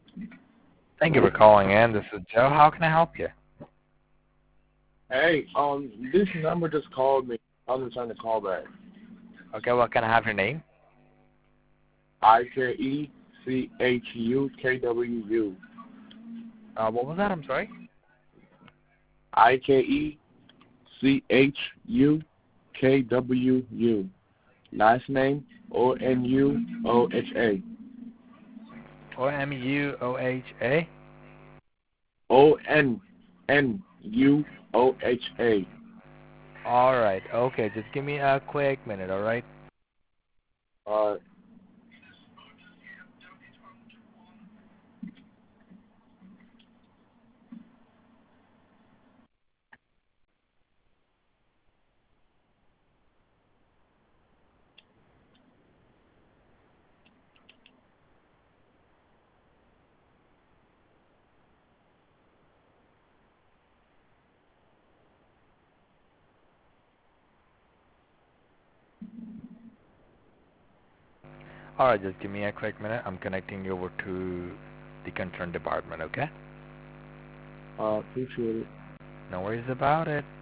Thank you for calling in. This is Joe. How can I help you? Hey, this number just called me. I was trying to call back. Okay, well, can I have your name? IKECHUKWU. What was that? I'm sorry. IKECHUKWU. Last name ONUOHA. OMUOHA? ONNUOHA. All right. Okay, just give me a quick minute, all right? Uh, All right, just give me a quick minute. I'm connecting you over to the concerned department, okay? appreciate it. No worries about it.